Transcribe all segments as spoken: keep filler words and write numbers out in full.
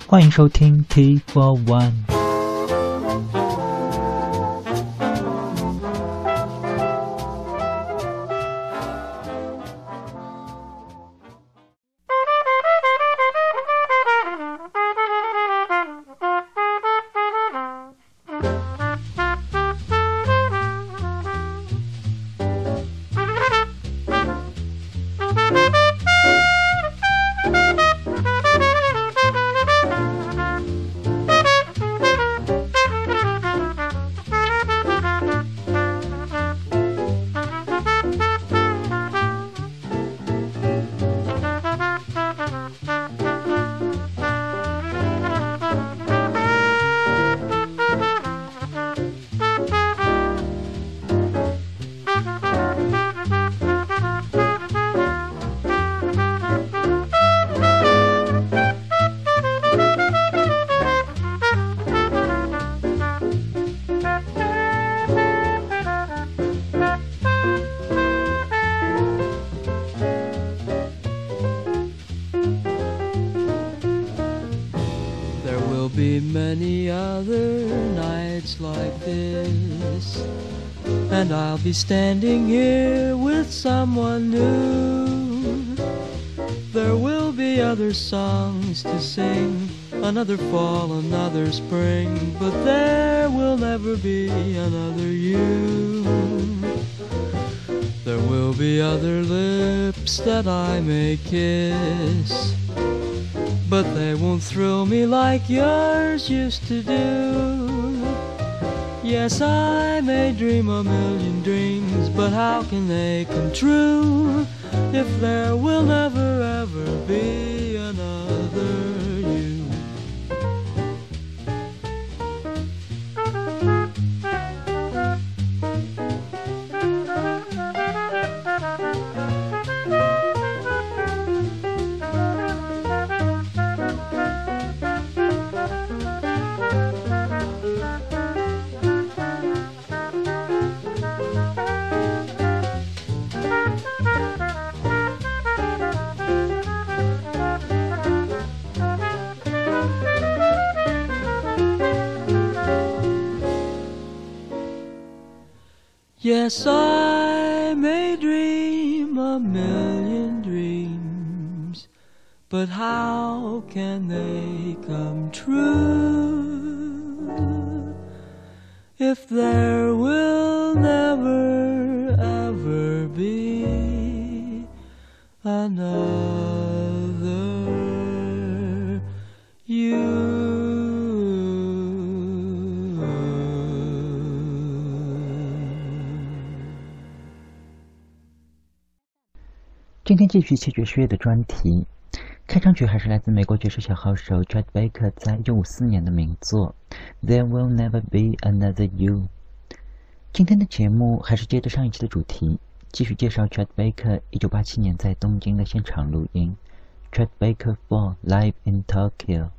欢迎收听 T for One。 Be many other nights like this, and I'll be standing here with someone new. There will be other songs to sing, another fall, another spring, but there will never be another you. There will be other lips that I may kiss, but they won't thrill me like yours used to do. Yes, I may dream a million dreams, but how can they come true if there will never ever be another you? Yes, I may dream a million dreams, but how can they come true if there will never ever be another you? 今天继续七爵士乐的专题，开场曲还是来自美国爵士小号手 Chet Baker 在一九五四年的名作 There Will Never Be Another You。 今天的节目还是接着上一期的主题，继续介绍 Chet Baker 一九八七年在东京的现场录音 Chet Baker four Live in Tokyo。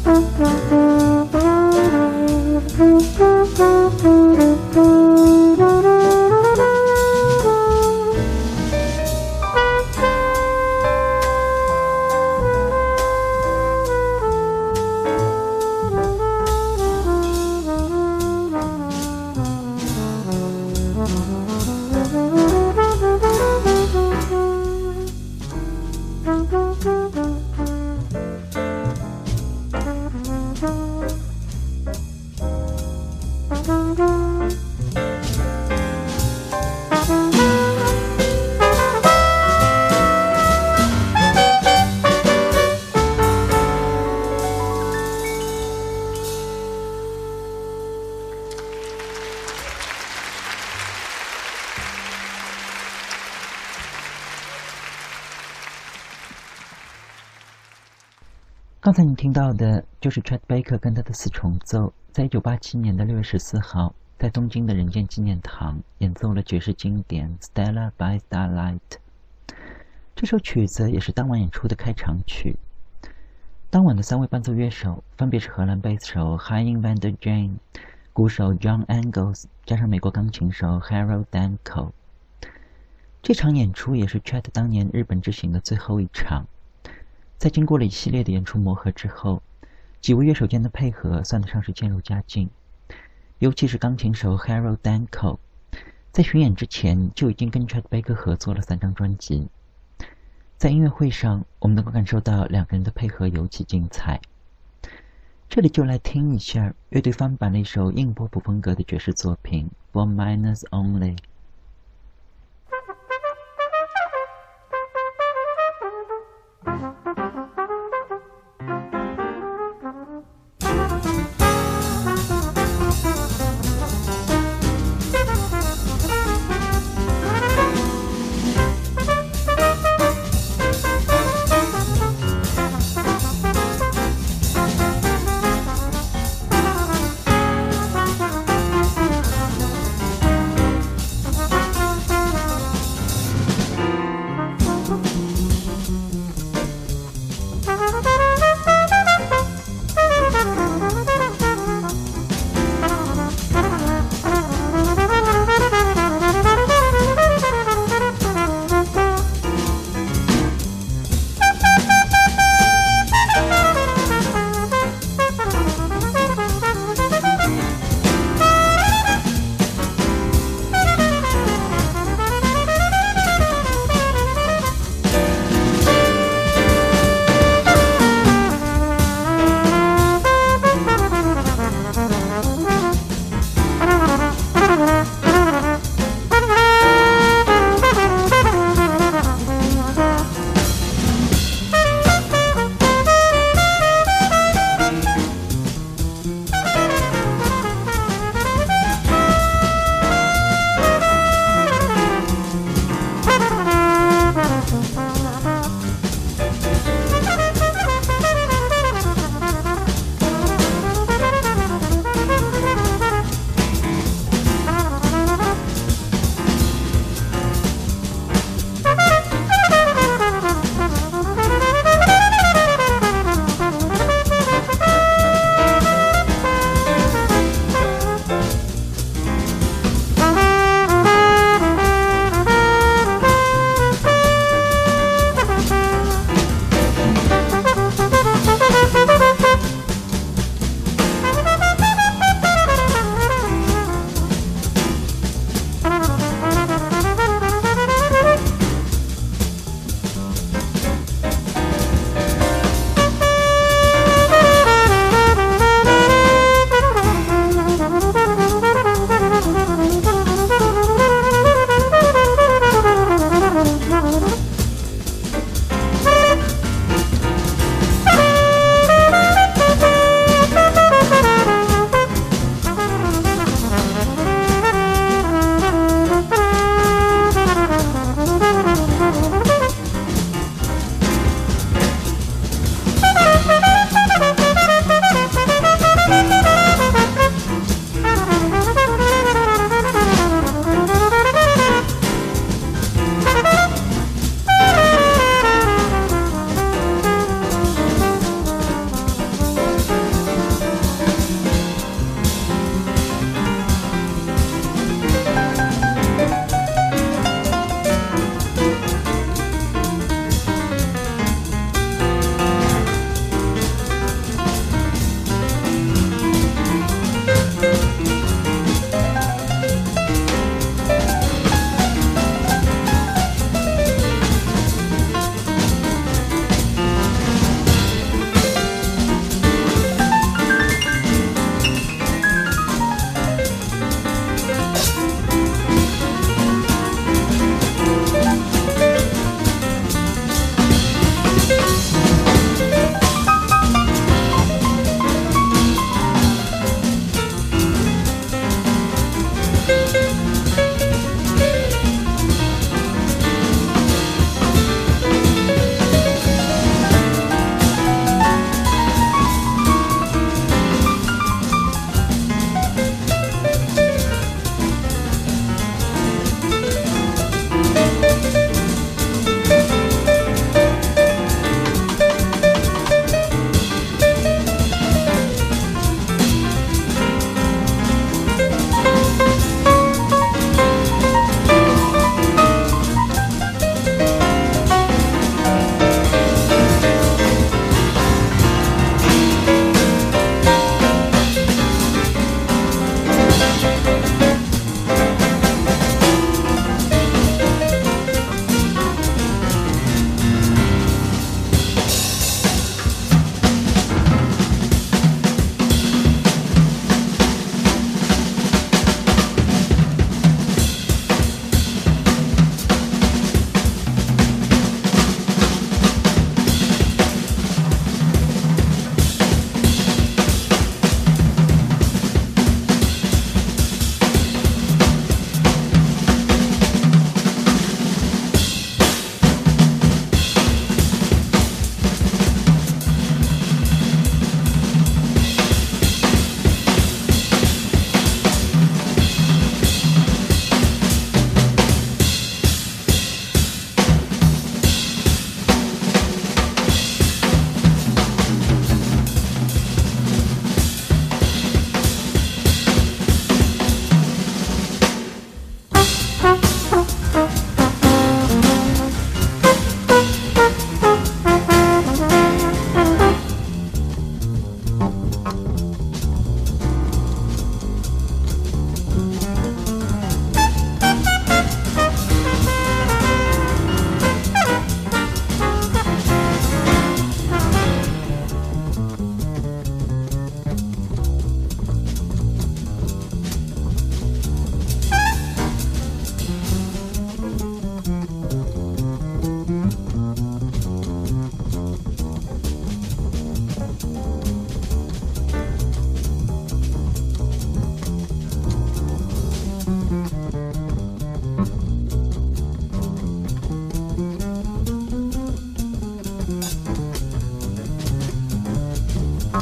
刚才你听到的就是 Chet Baker 跟他的四重奏，在一九八七年的六月十四号，在东京的人间纪念堂演奏了爵士经典 Stella by Starlight。这首曲子也是当晚演出的开场曲。当晚的三位伴奏乐手分别是荷兰贝斯手 Hein van der Jane、鼓手 John Angles 加上美国钢琴手 Harold Danko。这场演出也是 Chet 当年日本之行的最后一场。在经过了一系列的演出磨合之后，几位乐手间的配合算得上是渐入佳境。尤其是钢琴手 Harold Danko， 在巡演之前就已经跟 Chet Baker 合作了三张专辑。在音乐会上，我们能够感受到两个人的配合尤其精彩。这里就来听一下乐队翻版了一首硬波普风格的爵士作品 For Minors Only。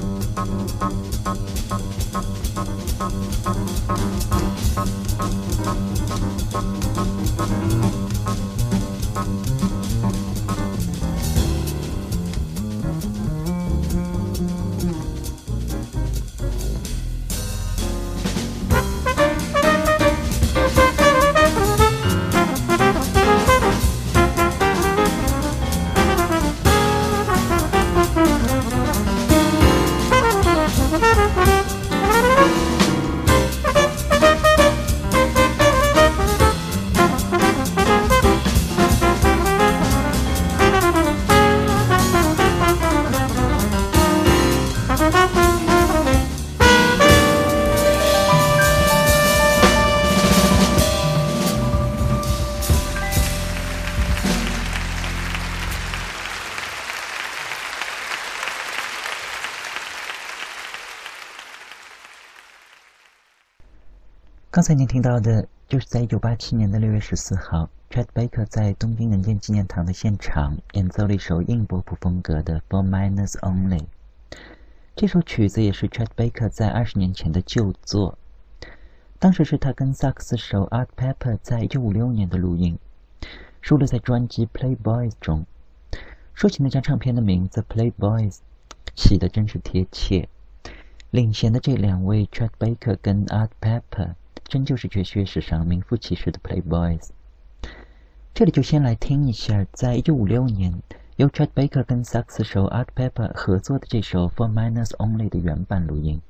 刚才您听到的就是在一九八七年的六月十四号 Chet Baker 在东京人间纪念堂的现场演奏了一首硬波普风格的 For Minors Only。 这首曲子也是 Chet Baker 在二十年前的旧作，当时是他跟萨克斯手 Art Pepper 在一九五六年的录音，收录在专辑 Playboys 中。说起那张唱片的名字 Playboys 起得真是贴切，领衔的这两位 Chet Baker 跟 Art Pepper真就是爵士乐史上名副其实的 Playboys。 这里就先来听一下在一九五六年由 Chet Baker 跟萨克斯手 Art Pepper 合作的这首 For Minors Only 的原版录音。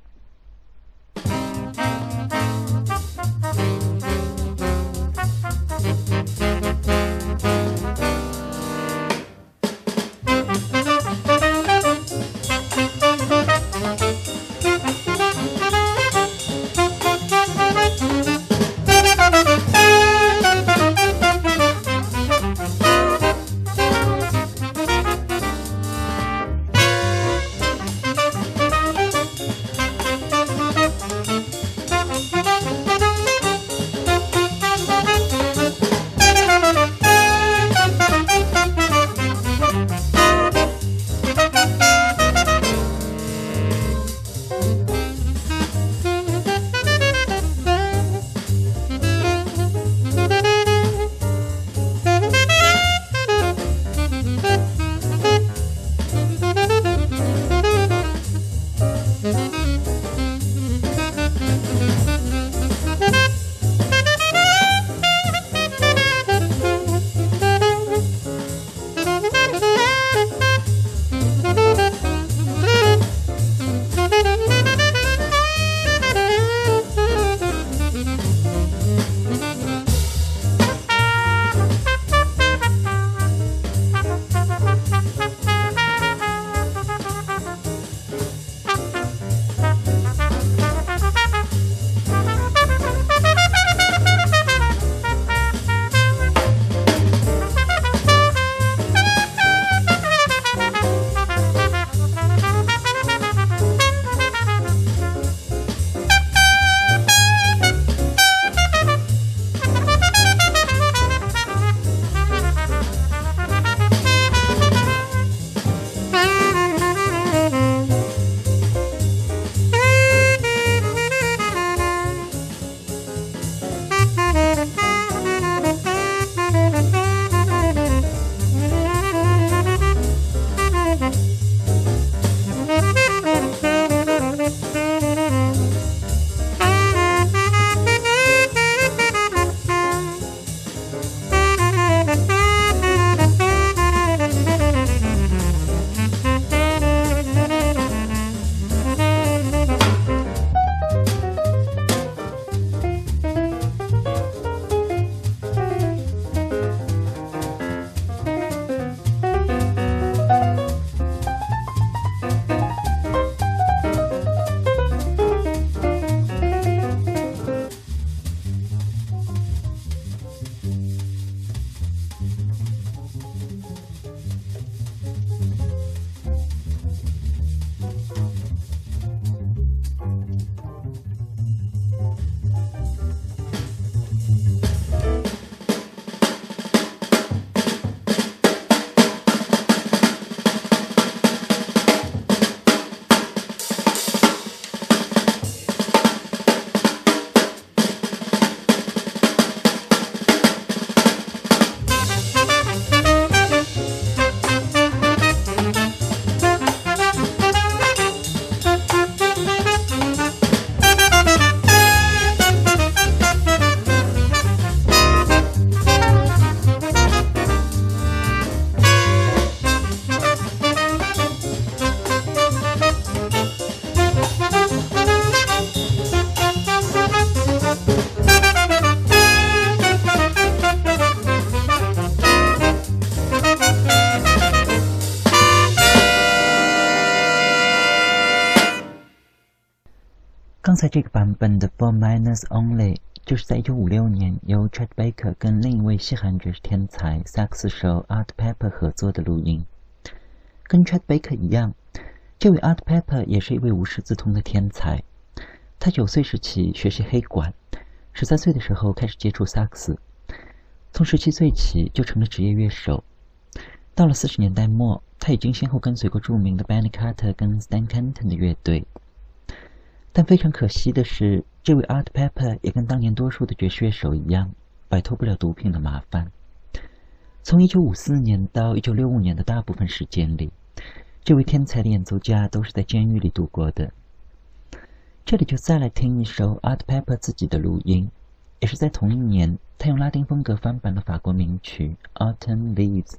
刚才这个版本的 Four Minutes Only 就是在一九五六年由 Chet Baker 跟另一位西海岸爵士天才萨克斯手 Art Pepper 合作的录音。跟 Chet Baker 一样，这位 Art Pepper 也是一位无师自通的天才。他九岁时起学习黑管，十三岁的时候开始接触萨克斯，从十七岁起就成了职业乐手。到了四十年代末，他已经先后跟随过著名的 Benny Carter 跟 Stan Kenton 的乐队。但非常可惜的是，这位 Art Pepper 也跟当年多数的爵士乐手一样，摆脱不了毒品的麻烦。从一九五四年到一九六五年的大部分时间里，这位天才的演奏家都是在监狱里度过的。这里就再来听一首 Art Pepper 自己的录音，也是在同一年，他用拉丁风格翻版了法国名曲 Autumn Leaves。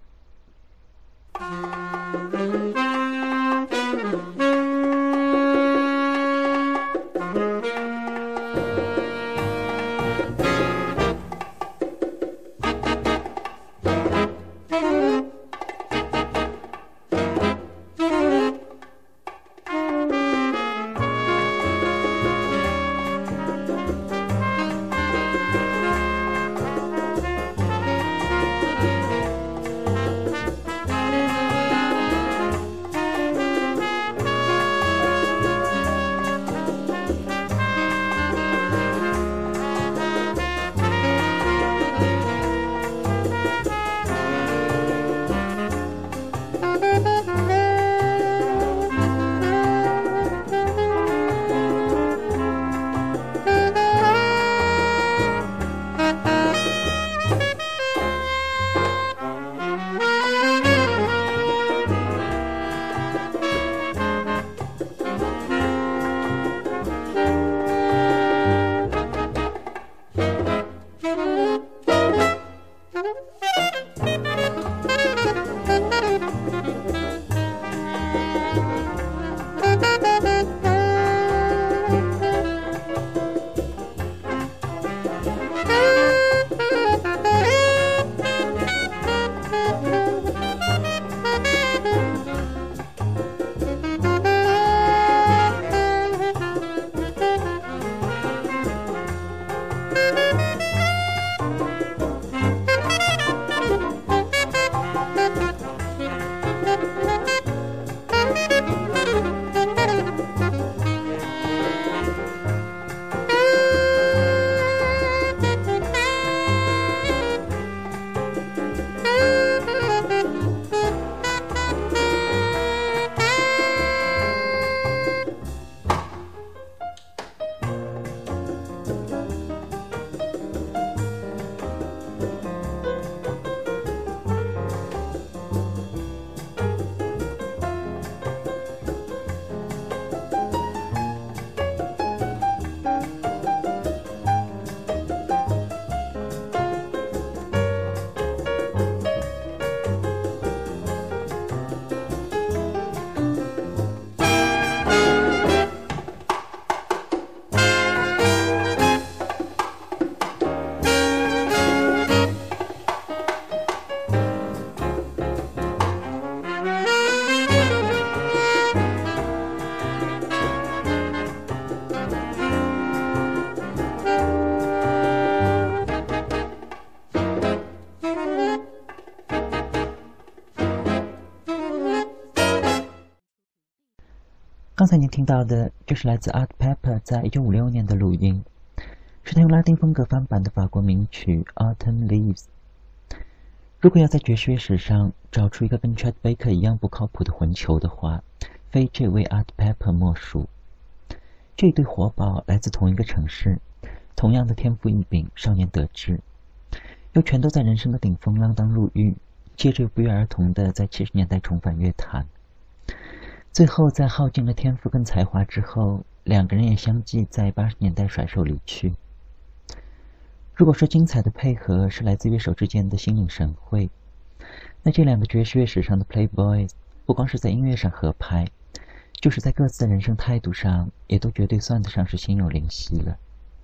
刚才您听到的就是来自 Art Pepper 在一九五六年的录音，是他用拉丁风格翻版的法国名曲 Autumn Leaves。 如果要在爵士乐史上找出一个跟 Chet Baker 一样不靠谱的混球的话，非这位 Art Pepper 莫属。这一对活宝来自同一个城市，同样的天赋异禀，少年得志，又全都在人生的顶峰锒铛入狱，接着又不约而同的在七十年代重返乐坛。最后在耗尽了天赋跟才华之后，两个人也相继在八十年代甩手离去。如果说精彩的配合是来自乐手之间的心领神会，那这两个爵士乐史上的 Playboys 不光是在音乐上合拍，就是在各自的人生态度上也都绝对算得上是心有灵犀了。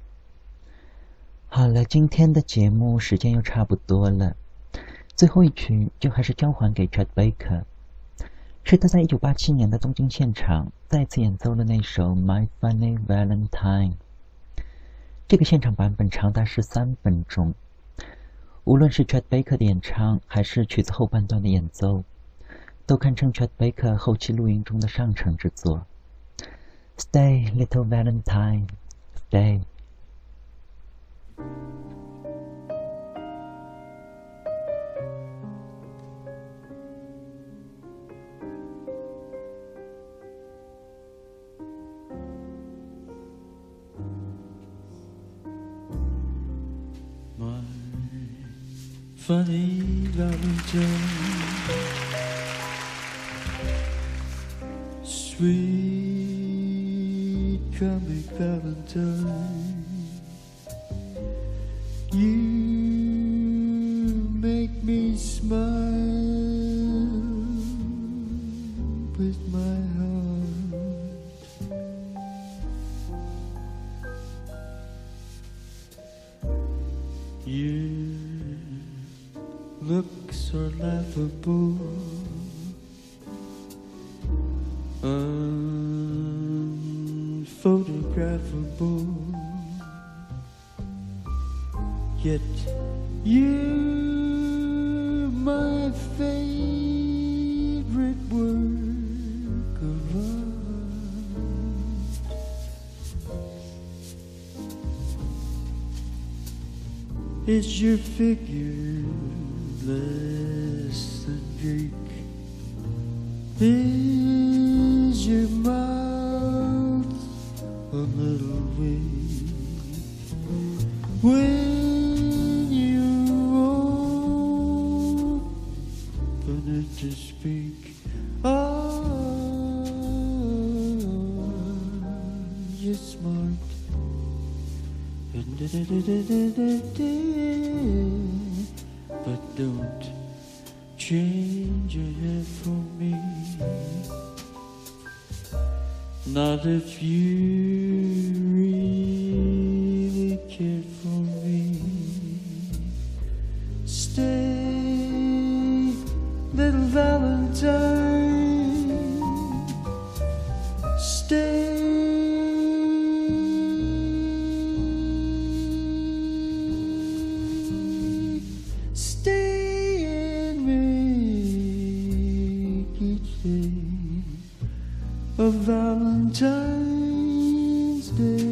好了，今天的节目时间又差不多了，最后一曲就还是交还给 Chet Baker。 是他在一九八七年的东京现场再次演奏了那首《My Funny Valentine》。这个现场版本长达十三分钟，无论是 Chet Baker 的演唱还是曲子后半段的演奏，都堪称 Chet Baker 后期录音中的上乘之作。Stay, little Valentine, stay. My funny Valentine, sweet comic Valentine, you make me smile with my heart. Your looks are laughable, unphotographable, yet you're my favorite work of art. Is your figure less than Greek? Is your mouth a little weak when you open it to speak? Are you smart? But don't change your hair for me, not if you really care for me. Stay, little Valentine, stay. Of Valentine's Day.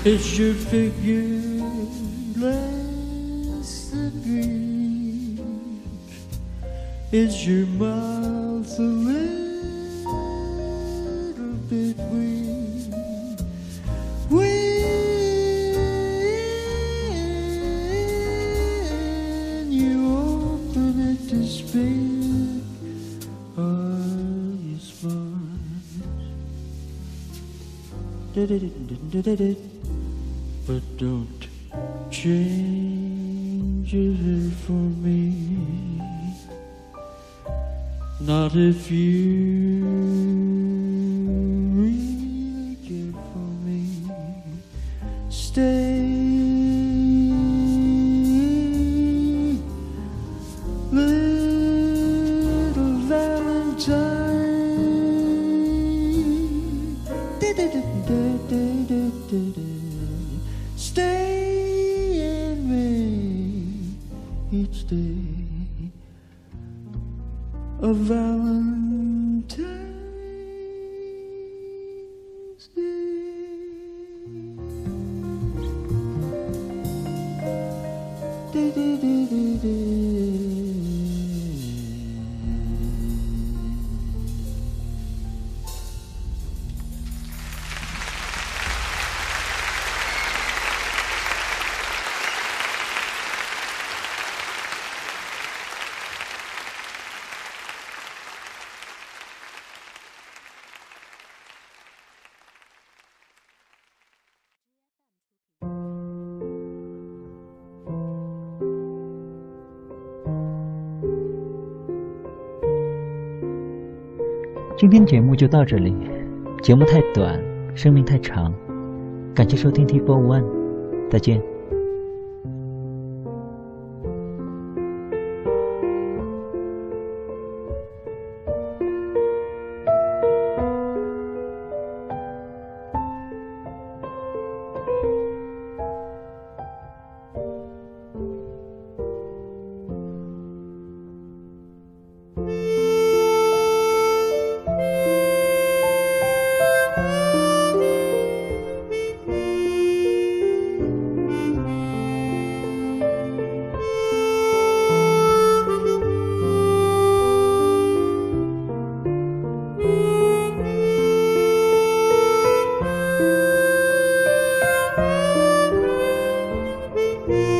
Is your figure less than green? Is your mouth a little bit weak? When you open it to speak, are you smart? But don't change it for me. Not if you really care for me. Stay, little Valentine. Stay in me each day. A Valentine's Day. 今天节目就到这里，节目太短，生命太长，感谢收听 T 四十一， 再见。 Thank you.